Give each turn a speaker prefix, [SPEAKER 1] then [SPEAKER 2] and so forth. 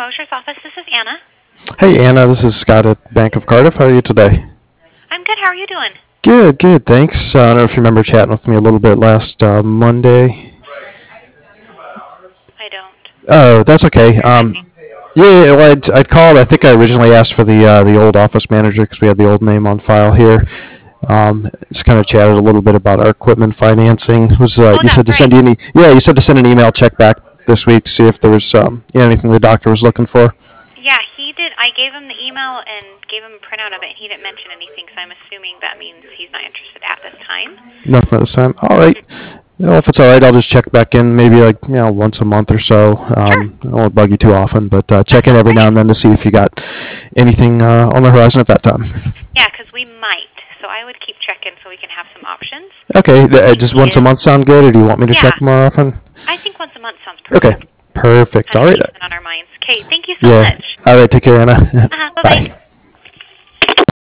[SPEAKER 1] Mosher's office. This is Anna.
[SPEAKER 2] Hey Anna, this is Scott at Bank of Cardiff. How are you today?
[SPEAKER 1] I'm good. How are you doing?
[SPEAKER 2] Good, good, thanks. I don't know if you remember chatting with me a little bit last Monday.
[SPEAKER 1] I don't.
[SPEAKER 2] Oh, that's okay. Yeah, well, I'd called. I think I originally asked for the old office manager because we had the old name on file here. Just kind of chatted a little bit about our equipment financing. You said
[SPEAKER 1] That's
[SPEAKER 2] to
[SPEAKER 1] right.
[SPEAKER 2] you said to send an email check back this week to see if there was anything the doctor was looking for.
[SPEAKER 1] Yeah, he did. I gave him the email and gave him a printout of it, and he didn't mention anything, so I'm assuming that means he's not interested at this time.
[SPEAKER 2] Nothing at this time. All right. Well, if it's all right, I'll just check back in maybe once a month or so.
[SPEAKER 1] Sure.
[SPEAKER 2] I won't bug you too often, but check in every now and then to see if you got anything on the horizon at that time.
[SPEAKER 1] Yeah, because we might. So I would keep checking so we can have some options.
[SPEAKER 2] Okay. Just once a month sound good, or do you want me to check more often?
[SPEAKER 1] I think once a month sounds perfect.
[SPEAKER 2] Okay. Perfect. All right.
[SPEAKER 1] On our minds. Okay, thank you so much.
[SPEAKER 2] All right. Take care, Anna.
[SPEAKER 1] Bye-bye.
[SPEAKER 2] Bye.